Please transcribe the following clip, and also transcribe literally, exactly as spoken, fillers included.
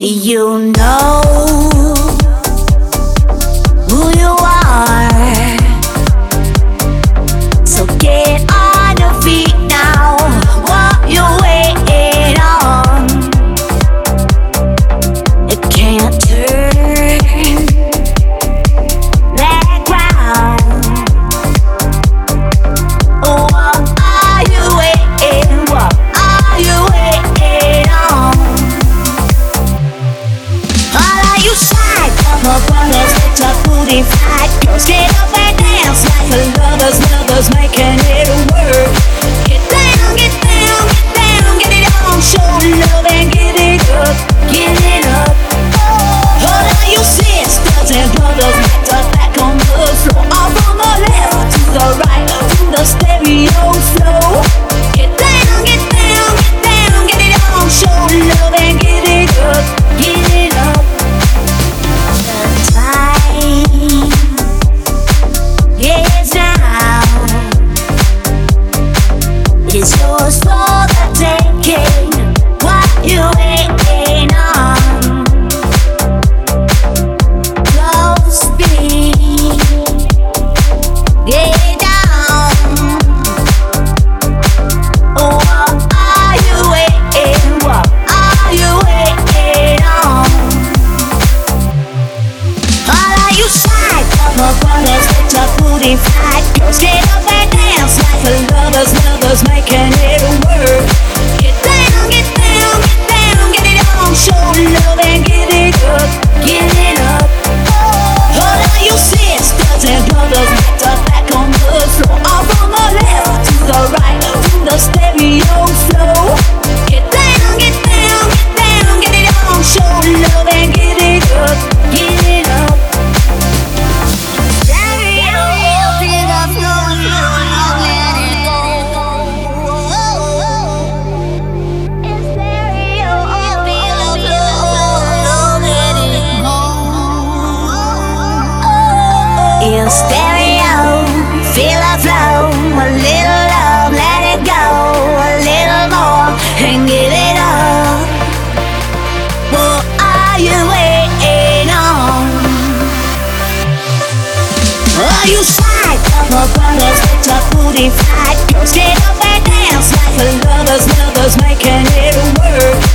You know who you are, so get on your feet now. What you waiting on? It can't turn that ground. What are you waiting? What are you waiting on? All of you shy, come up, brothers, get your booty fight. Girls, get up and dance like the lovers, lovers making it work. Get down, get down, get down, get it on. Show love and get it up, get it up. All of you sisters and brothers, get up back on the floor. All from the left to the right, to the stereo flow. Get down, get down, get down, get it on. Show love and get it up, get it up. The time is now. It's yours for the taking. What you waiting on? Close me, get down. What are you waiting? What are you waiting on? All of you shy, come up, brothers, get your booty fight. Girls, get up and dance like the lovers, lovers making it work. Get down, get down, get down, get it on. Show love and get it up, get it up. All of you sisters and brothers, get up back on the floor. All from the left to the right, to the stereo flow. Get down, get down, get down, get it on. Show love and get it up, get it up. Stereo, feel the flow, let it go. In stereo, feel the flow, let it go. In stereo, feel the flow, a little love, let it go, a little more, and give it up. What are you waiting on? Are you shy? Come up, brothers, get your booty fight. Girls, get up and dance like the lovers, lovers making it work.